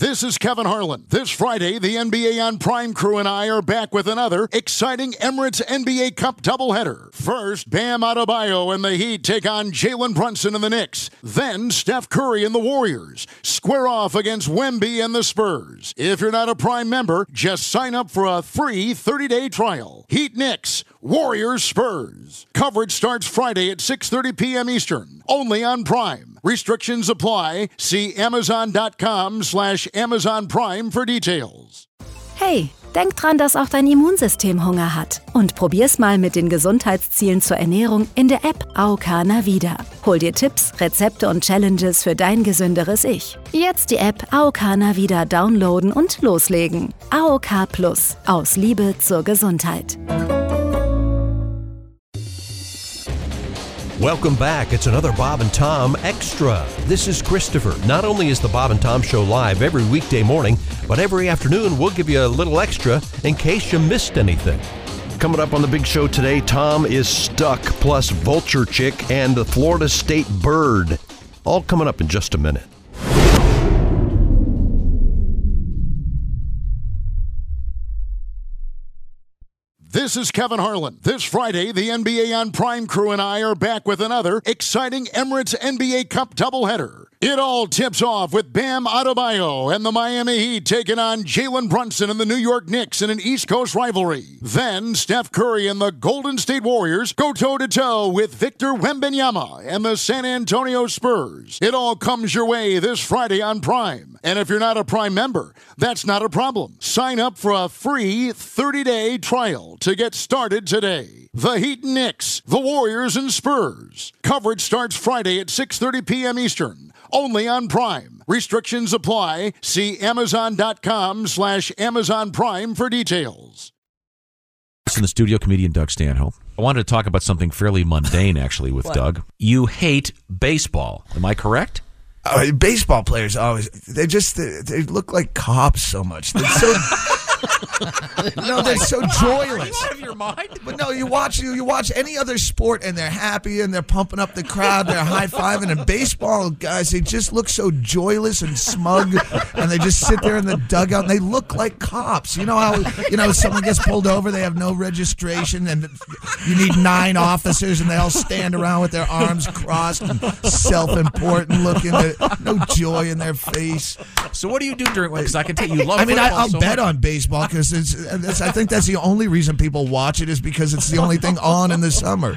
This is Kevin Harlan. This Friday, the NBA on Prime crew and I are back with another exciting Emirates NBA Cup doubleheader. First, Bam Adebayo and the Heat take on Jalen Brunson and the Knicks. Then, Steph Curry and the Warriors square off against Wemby and the Spurs. If you're not a Prime member, just sign up for a free 30-day trial. Heat Knicks, Warriors Spurs. Coverage starts Friday at 6:30 p.m. Eastern, only on Prime. Restrictions apply. See Amazon.com/Amazon Prime for details. Hey, denk dran, dass auch dein Immunsystem Hunger hat. Und probier's mal mit den Gesundheitszielen zur Ernährung in der App AOK Navida. Hol dir Tipps, Rezepte und Challenges für dein gesünderes Ich. Jetzt die App AOK Navida downloaden und loslegen. AOK Plus. Aus Liebe zur Gesundheit. Welcome back. It's another Bob and Tom Extra. This is Christopher. Not only is the Bob and Tom Show live every weekday morning, but every afternoon we'll give you a little extra in case you missed anything. Coming up on the big show today, Tom is Stuck, plus Vulture Chick and the Florida State Bird. All coming up in just a minute. This is Kevin Harlan. This Friday, the NBA on Prime crew and I are back with another exciting Emirates NBA Cup doubleheader. It all tips off with Bam Adebayo and the Miami Heat taking on Jalen Brunson and the New York Knicks in an East Coast rivalry. Then, Steph Curry and the Golden State Warriors go toe-to-toe with Victor Wembanyama and the San Antonio Spurs. It all comes your way this Friday on Prime. And if you're not a Prime member, that's not a problem. Sign up for a free 30-day trial to get started today. The Heat and Knicks, the Warriors and Spurs. Coverage starts Friday at 6:30 p.m. Eastern. Only on Prime. Restrictions apply. See Amazon.com/Amazon Prime for details. In the studio, comedian Doug Stanhope. I wanted to talk about something fairly mundane, actually, with Doug. You hate baseball. Am I correct? Baseball players always, they look like cops so much. They're so... No, they're so joyless. Are you out of your mind? But no, you watch any other sport and they're happy and they're pumping up the crowd, they're high-fiving. And baseball guys, they just look so joyless and smug, and they just sit there in the dugout and they look like cops. You know how someone gets pulled over, they have no registration, and you need 9 officers, and they all stand around with their arms crossed and self-important looking, no joy in their face. So what do you do during? Because I can tell you love. I mean, I'll so bet much. on baseball because I think that's the only reason people watch it is because it's the only thing on in the summer.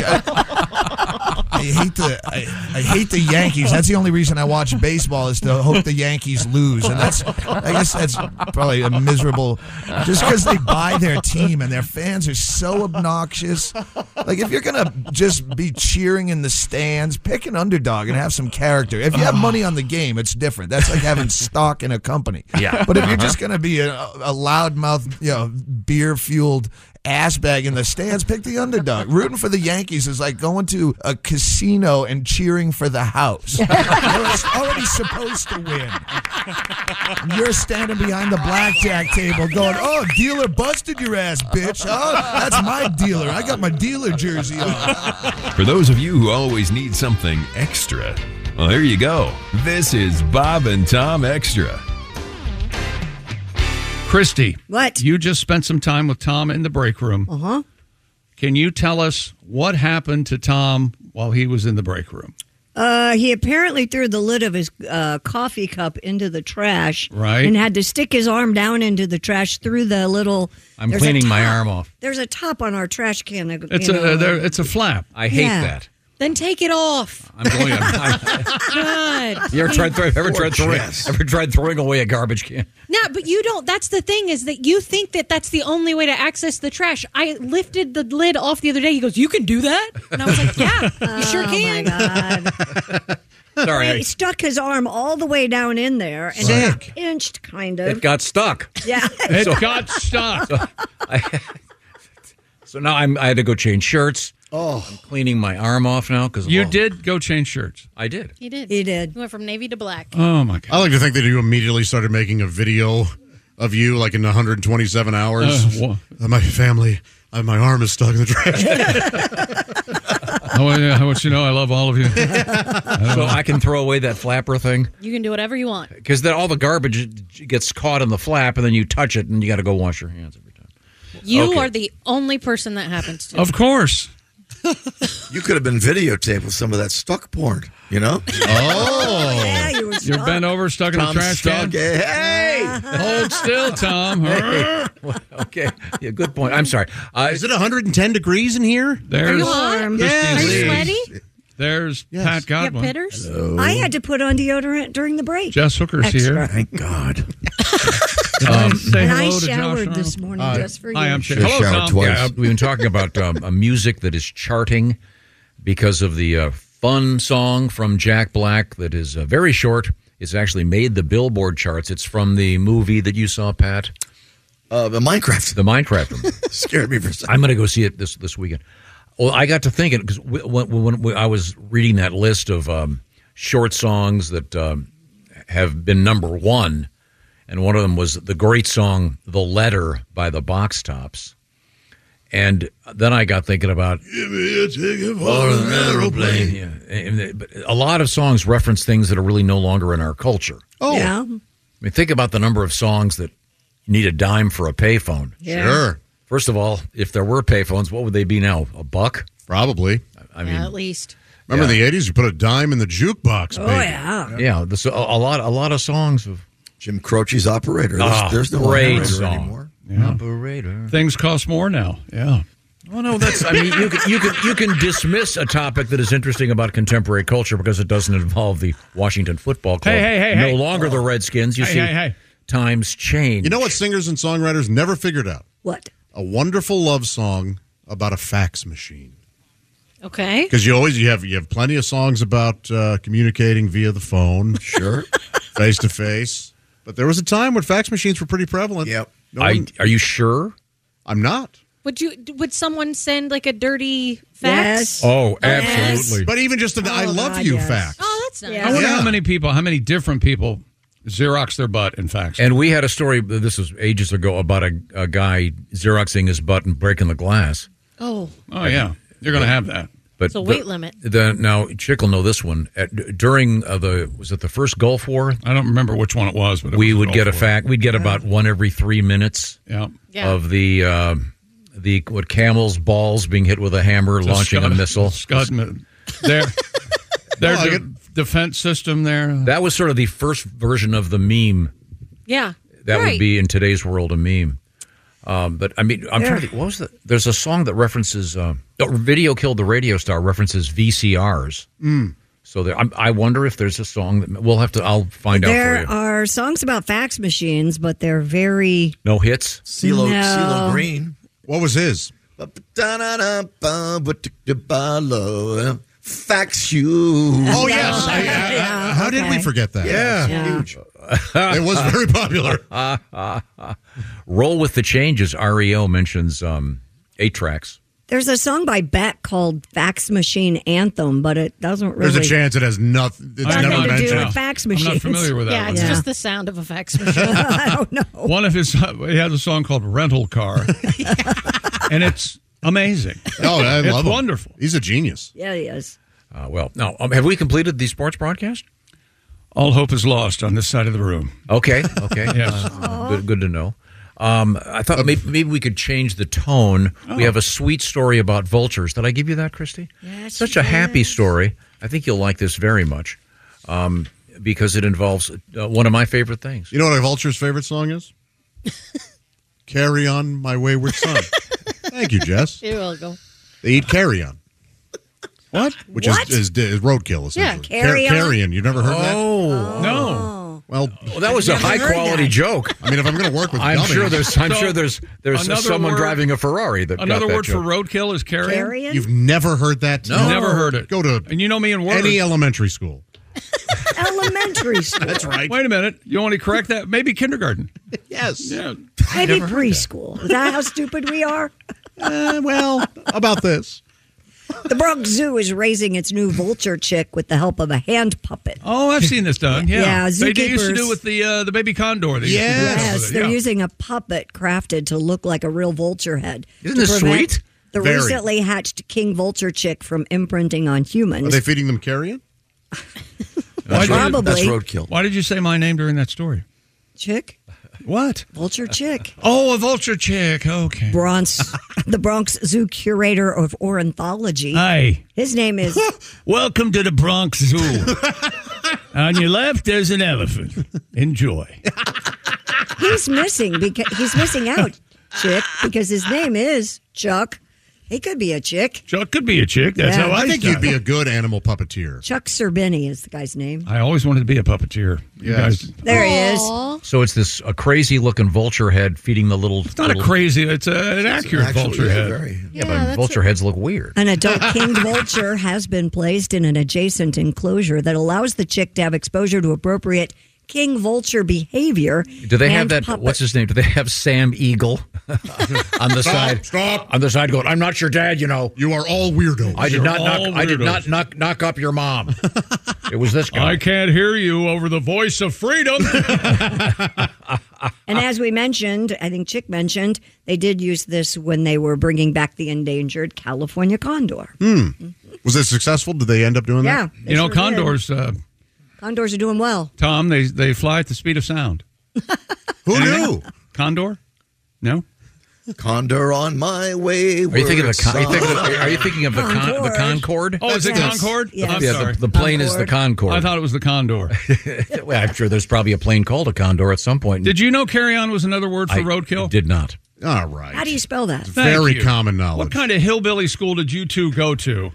I hate the Yankees. That's the only reason I watch baseball is to hope the Yankees lose, and I guess that's probably a miserable. Just because they buy their team and their fans are so obnoxious. Like if you're gonna just be cheering in the stands, pick an underdog and have some character. If you have money on the game, it's different. That's like having stock in a company. Yeah. But if you're just gonna be a loudmouth, beer-fueled ass bag in the stands, pick the underdog. Rooting for the Yankees is like going to a casino and cheering for the house. You're already supposed to win. You're standing behind the blackjack table going, "Oh, dealer busted your ass, bitch. Oh, that's my dealer. I got my dealer jersey on." For those of you who always need something extra, well, here you go. This is Bob and Tom Extra. Christy, what? You just spent some time with Tom in the break room. Uh-huh. Can you tell us what happened to Tom while he was in the break room? He apparently threw the lid of his coffee cup into the trash, right, and had to stick his arm down into the trash through the little. I'm cleaning my arm off. There's a top on our trash can. It's a flap. I hate that. Then take it off. I'm going. God. You ever tried throwing away a garbage can? No, but you don't. That's the thing, is that you think that that's the only way to access the trash. I lifted the lid off the other day. He goes, "You can do that?" And I was like, "Yeah, you sure can." Oh my God. Sorry, he stuck his arm all the way down in there and inched, kind of. It got stuck. Yeah, it got stuck. So now I had to go change shirts. Oh, I'm cleaning my arm off now because you did go change shirts. I did. He did. He did. He went from navy to black. Oh my God! I like to think that you immediately started making a video of you, like in 127 hours. My family, my arm is stuck in the trash. Oh, yeah. What you know, I love all of you. So I can throw away that flapper thing? You can do whatever you want. Because then all the garbage gets caught in the flap, and then you touch it, and you got to go wash your hands every time. You are the only person that happens to. Of course. You could have been videotaped with some of that stuck porn, you know? Oh. Yeah, you were You're bent over, stuck in a trash can. Hey! Hold still, Tom. Well, okay. Yeah, good point. I'm sorry. Is it 110 degrees in here? There's Are you hot? Yes. Are you sweaty? There's Yes. Pat You have Godwin. pitters? I had to put on deodorant during the break. Jess Hooker's Extra. here. Thank God. Say And hello I to Josh showered this Arnold. morning just for you. Hi, I'm Should Hello, have showered Tom. twice. Yeah, we've been talking about a music that is charting because of the fun song from Jack Black that is very short. It's actually made the Billboard charts. It's from the movie that you saw, Pat. The Minecraft. The Minecraft movie. Scared me for a second. I'm going to go see it this weekend. Well, I got to thinking because when I was reading that list of short songs that have been number one, and one of them was the great song "The Letter" by the Box Tops, and then I got thinking about Give me a ticket for an aeroplane. yeah, but a lot of songs reference things that are really no longer in our culture. Oh, Yeah. I mean, think about the number of songs that need a dime for a payphone. Yeah. sure. First of all, if there were payphones, what would they be now? $1? Probably. I mean, Yeah, at least. Remember in the 80s, you put a dime in the jukebox, Oh, baby. yeah. yeah, a lot of songs of Jim Croce's Operator. There's no great operator song. anymore. Operator. Things cost more now. Yeah. Oh no, that's. I mean, you can dismiss a topic that is interesting about contemporary culture because it doesn't involve the Washington Football Club. Hey. No longer the Redskins. You see, Hey. times change. You know what singers and songwriters never figured out? What? A wonderful love song about a fax machine. Okay. Because you have plenty of songs about communicating via the phone, Sure. face to face. But there was a time when fax machines were pretty prevalent. Yep. Are you sure? I'm not. Would someone send like a dirty fax? Yes. Oh, Yes. absolutely. But even just an I love God, you yes. fax. Oh, that's nice. Yeah. I wonder Yeah. how many different people Xerox their butt in fax. And we had a story. This was ages ago about a guy Xeroxing his butt and breaking the glass. Oh, Oh, yeah. You're going to have that. But it's a weight limit. Now, Chick will know this one. During was it the first Gulf War? I don't remember which one it was, but We was would all get a for it. fact. We'd get about one every 3 minutes Yeah. Yeah. of the Camel's balls being hit with a hammer, launching a missile. Their Well, defense system there. That was sort of the first version of the meme. Yeah. That right. would be in today's world a meme. But I mean, I'm trying to think. What was the? There's a song that references. Video Killed the Radio Star references VCRs. So I wonder if there's a song that we'll have to. I'll find out for There you. are songs about fax machines, but they're very. No hits. CeeLo Green. What was his? Fax you. Oh, yes. Yeah, How did we okay. forget that? Yeah. Huge. It was very popular. Roll with the Changes. REO mentions 8 tracks. There's a song by Beck called Fax Machine Anthem, but it doesn't really. There's a chance it has nothing. It's Nothing never to do mentioned. with fax I'm machines. not familiar with that. Yeah, one. it's Yeah. just the sound of a fax machine. I don't know. One of his, he has a song called Rental Car. And it's amazing. Oh, I It's love him. wonderful. He's a genius. Yeah, he is. Well, now have we completed the sports broadcast? All hope is lost on this side of the room. Okay. Yes. Good to know. I thought maybe we could change the tone. We have a sweet story about vultures. Did I give you that, Christy? Yes, Such you a happy did. story. I think you'll like this very much because it involves one of my favorite things. You know what a vulture's favorite song is? Carry On, My Wayward Son. Thank you, Jess. You're welcome. They eat carrion. What? Which What? is roadkill, essentially. Yeah, carrion. Carrion. You never heard that? Oh, No. Well, that was a Never high heard quality that. joke. I mean, if I'm going to work with I'm dummies, sure there's Another someone word- driving a Ferrari that Another got that word for joke. roadkill is carrion? Carrion? You've never heard that? No. Never heard it. Go to And you know me in words. any elementary school. Elementary school. That's right. Wait a minute. You want to correct that? Maybe kindergarten. Yes. Yeah. Maybe preschool. Is that how stupid we are? Well, about this. The Bronx Zoo is raising its new vulture chick with the help of a hand puppet. Oh, I've seen this done. Yeah. Yeah, They used to zookeepers- do with the baby condor. They used to do Yes. stuff Yes, with it, they're yeah. using a puppet crafted to look like a real vulture head. Isn't to this prevent sweet? The Very. recently hatched king vulture chick from imprinting on humans. Are they feeding them carrion? Probably. That's roadkill. Why did you say my name during that story? Chick? What? Vulture chick. Oh, a vulture chick. Okay. The Bronx Zoo curator of ornithology. Hi. His name is... Welcome to the Bronx Zoo. On your left, there's an elephant. Enjoy. He's missing out, Chick, because his name is Chuck. He could be a chick. Chuck could be a chick. That's how I think you'd started. be a good animal puppeteer. Chuck Serbini is the guy's name. I always wanted to be a puppeteer. You Yes. guys- There he is. So it's this a crazy looking vulture head feeding the little. It's not a crazy. It's an accurate vulture head. But vulture heads look weird. An adult king vulture has been placed in an adjacent enclosure that allows the chick to have exposure to appropriate king vulture behavior. Do they have and that? puppet- What's his name? Do they have Sam Eagle on the side? Stop. On the side, going. I'm not your dad. You know. You are all weirdos. I did You're not knock. all I did weirdos. not knock up your mom. It was this guy. I can't hear you over the voice of freedom. And as we mentioned, I think Chick mentioned, they did use this when they were bringing back the endangered California condor. Was it successful? Did they end up doing Yeah. that? they You know, sure did. condors, Condors are doing well. Tom, they fly at the speed of sound. Who knew? Condor? No? Condor on my way. Are you thinking of the? Are you thinking of the Concorde. Concorde? Oh, is it Yes. Concorde? Yes. I'm Yeah, sorry. the plane is the Concorde. I thought it was the Condor. Well, I'm sure there's probably a plane called a Condor at some point. Did you know carry-on was another word for I roadkill? Did not. All right. How do you spell that? Thank Very you. common knowledge. What kind of hillbilly school did you two go to?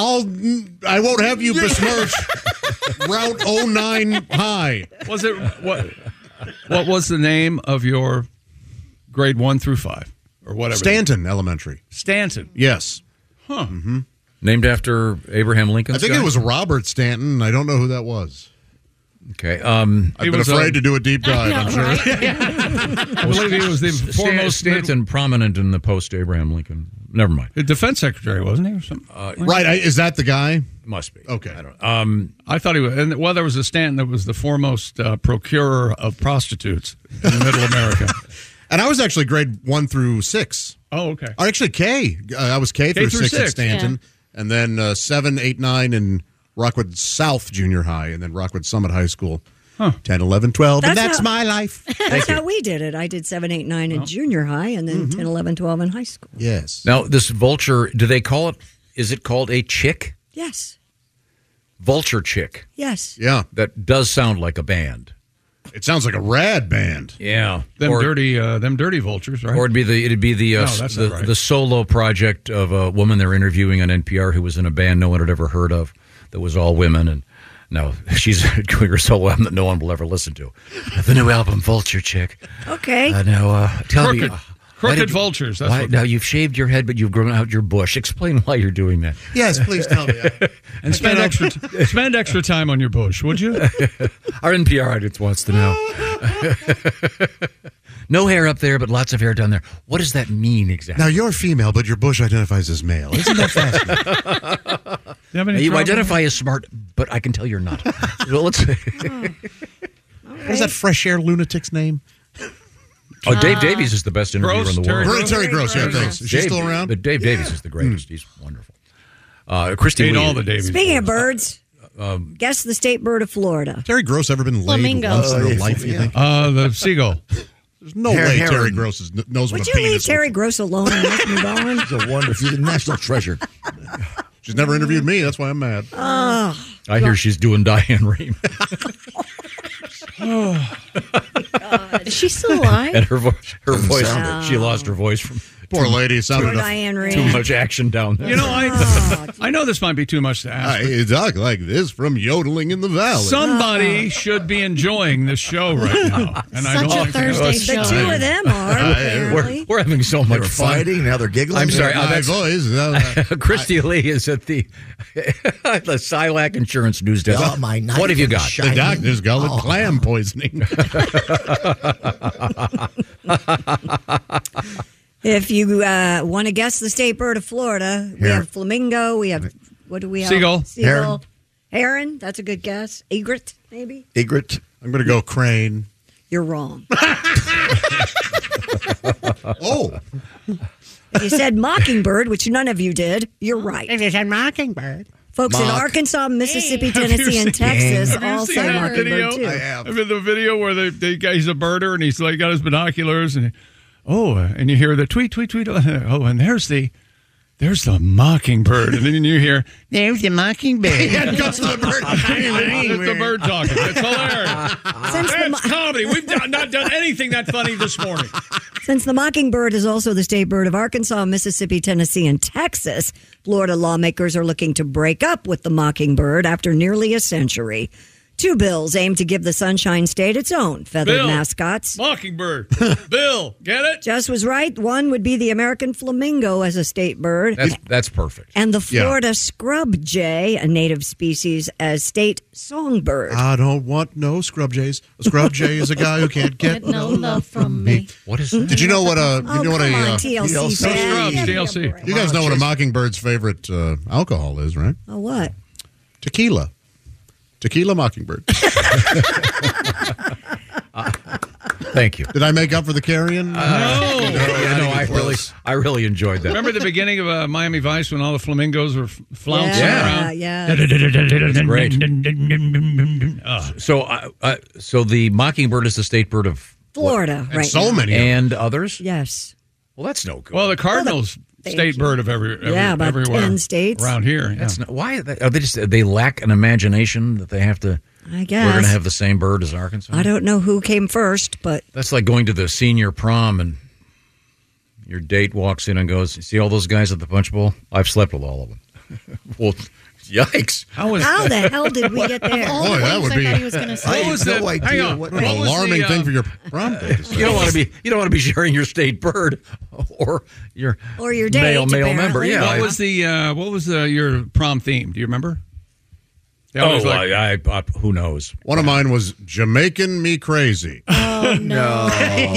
I won't have you besmirch Route 09 High. Was it what was the name of your grade 1 through 5 or whatever? Stanton Elementary. Stanton. Yes. Huh. Mm-hmm. Named after Abraham Lincoln. I think it was Robert Stanton. I don't know who that was. Okay. I've been afraid to do a deep dive, I'm sure. I believe he was the foremost Stanton, prominent in the post-Abraham Lincoln. Never mind. the defense secretary, wasn't he, or something? Right. Is that the guy? Must be. Okay. I don't. I thought he was. And there was a Stanton that was the foremost procurer of prostitutes in Middle America. And I was actually grade 1 through 6. Oh, okay. Or actually K. I was K through 6 at Stanton. And then 7, 8, 9 in Rockwood South Junior High. And then Rockwood Summit High School. 10, 11, 12. And that's my life. That's how we did it. I did 7, 8, 9 in junior high and then 10, 11, 12 in high school. Yes. Now, this vulture, do they call it, is it called a chick? Yes. Vulture chick. Yes. Yeah. That does sound like a band. It sounds like a rad band. Yeah. Them dirty vultures, right? Or it'd be the No, that's not right. the solo project of a woman they're interviewing on NPR who was in a band no one had ever heard of that was all women, and now she's doing her solo album that no one will ever listen to. The new album, Vulture Chick. Okay. Now, tell me. Crooked vultures. That's what Now, you've shaved your head, but you've grown out your bush. Explain why you're doing that. Yes, please tell me. and spend extra time on your bush, would you? Our NPR audience wants to know. No hair up there, but lots of hair down there. What does that mean exactly? Now, you're female, but your bush identifies as male. Isn't that fascinating? You identify as smart, but I can tell you're not. Well, let's. What is that fresh air lunatic's name? Oh, Dave Davies is the best interviewer Gross, in the world. Terry Gross, yeah, thanks. Is she still around? But Dave Davies is the greatest. He's wonderful. Christy Ate Lee. all the Davies. Speaking of birds, guess the state bird of Florida. Terry Gross ever been laid Flamingo. once in her life, you think? The seagull. There's no way Terry Gross knows what Would a you leave penis Terry Gross alone and let me go on? He's a wonder. She's a national treasure. She's never interviewed me. That's why I'm mad. I hear she's doing Diane Rehm. Is she still alive? And her voice, sound she lost her voice from Poor lady. It sounded Poor Diane Rehm. too much action down there. You know, I know this might be too much to ask. I talk like this from yodeling in the valley. Somebody should be enjoying this show right now, and I Such don't a think Thursday The show. two of them are, apparently. We're having so They much were fun. fighting. Now they're giggling. I'm sorry. My voice. Christy Lee is at the Silac Insurance News Desk. Oh, my knife What have you is got? shiny. The doctor's called it clam poisoning. If you want to guess the state bird of Florida, we have flamingo. We have, what do we have? Seagull. Heron. Heron. That's a good guess. Egret, maybe? Egret. I'm going to go crane. you're wrong. Oh. If you said mockingbird, which none of you did, you're right. If you said mockingbird. Folks in Arkansas, Mississippi, Tennessee, and Texas all say mockingbird, too. I have. The video where he's a birder and he's like got his binoculars and and you hear the tweet, tweet, tweet. Oh, and there's the mockingbird, and then you hear there's the mockingbird. Yeah, it goes to the bird. It's the bird talking. It's hilarious. It's comedy. We've not done anything that funny this morning. Since the mockingbird is also the state bird of Arkansas, Mississippi, Tennessee, and Texas, Florida lawmakers are looking to break up with the mockingbird after nearly a century. 2 bills aim to give the Sunshine State its own feathered mascots. Mockingbird. Bill, get it? Jess was right. One would be the American flamingo as a state bird. That's perfect. And the Florida scrub jay, a native species, as state songbird. I don't want no scrub jays. A scrub jay is a guy who can't get no love from me. What is that? Did you know what a TLC fan. TLC. You guys know what a mockingbird's favorite alcohol is, right? Oh, what? Tequila. Tequila Mockingbird. Thank you. Did I make up for the carrion? No. I really enjoyed that. Remember the beginning of Miami Vice when all the flamingos were flouncing around? Yeah. That's great. So the mockingbird is the state bird of Florida, right? So many. And others? Yes. Well, that's no good. Well, the cardinals. State bird of everywhere. About 10 states around here. Yeah. That's not, why are they they lack an imagination that they have to? I guess we're going to have the same bird as Arkansas. I don't know who came first, but that's like going to the senior prom and your date walks in and goes, "See all those guys at the punch bowl? I've slept with all of them." Well, yikes! How the hell did we get there? Boy, that would be. I was going to say. I have no idea what an alarming thing for your prom date. You don't want to be sharing your state bird or your date, male member. Yeah. What was your prom theme? Do you remember? Who knows? One of mine was Jamaican Me Crazy. Oh no!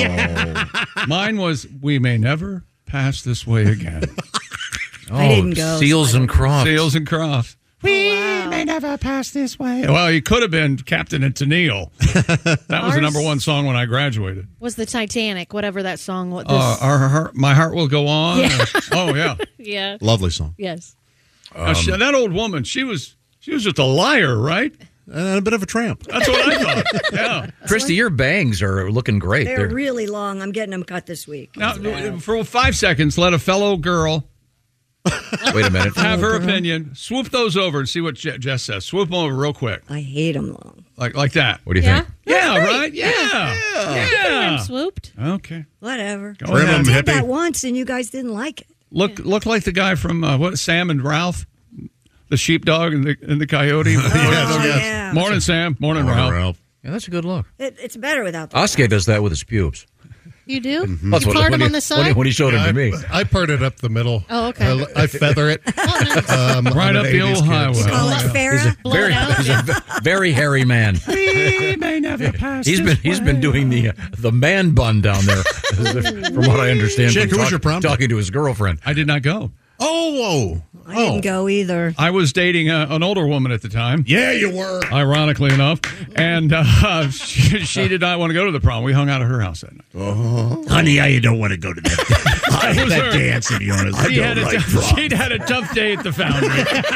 Mine was We May Never Pass This Way Again. I didn't go. Seals and Crofts. Seals and Crofts. We may never pass this way. Well, he could have been Captain and Tennille. That was the number one song when I graduated. Was the Titanic, whatever that song was. My Heart Will Go On. Yeah. Oh, yeah. Yeah. Lovely song. Yes. That old woman, she was just a liar, right? And a bit of a tramp. That's what I thought. Yeah. Christy, your bangs are looking great. They're really long. I'm getting them cut this week. Now, for 5 seconds, let a fellow girl wait a minute. have her opinion. Swoop those over and see what Jess says. Swoop them over real quick. I hate them long. Like that. What do you think? Yeah, right? Yeah. Swooped. Okay. Whatever. I did that once, and you guys didn't like it. Look like the guy from Sam and Ralph, the sheepdog and the coyote. Yeah. Morning, Sam. Morning, Ralph. Yeah, that's a good look. It's better without the Oskay does that with his pubes. You do? Mm-hmm. You part them on the side? When he showed him to me. I part it up the middle. Oh, okay. I feather it. Right up the old highway. You call it Farrah? He's a very hairy man. We may never pass He's been doing the man bun down there, from what I understand. Chick, who was your prom? Talking to his girlfriend. I did not go. Oh. I didn't go either. I was dating an older woman at the time. Yeah, you were. Ironically enough. And she did not want to go to the prom. We hung out at her house that night. Oh. Honey, I don't want to go to that dance of yours. She'd had a tough day at the Foundry.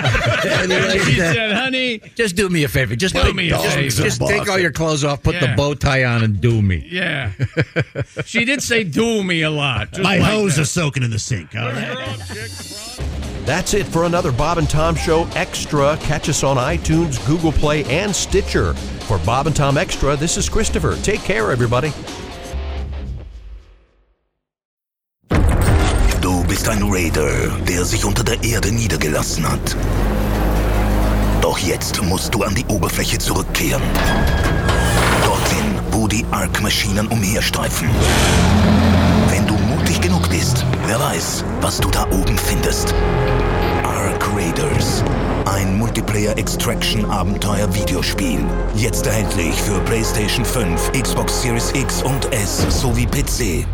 She said, honey, just do me a favor. Just do me a favor. Just take all your clothes off, put the bow tie on, and do me. Yeah. She did say do me a lot. My hose are soaking in the sink. All right. That's it for another Bob and Tom Show Extra. Catch us on iTunes, Google Play, and Stitcher. For Bob and Tom Extra, this is Christopher. Take care, everybody. Du bist ein Raider, der sich unter der Erde niedergelassen hat. Doch jetzt musst du an die Oberfläche zurückkehren. Dorthin, wo die Ark-Maschinen umherstreifen. Wenn du mutig genug bist, wer weiß, was du da oben findest. Ark Raiders. Ein Multiplayer-Extraction-Abenteuer-Videospiel. Jetzt erhältlich für PlayStation 5, Xbox Series X und S sowie PC.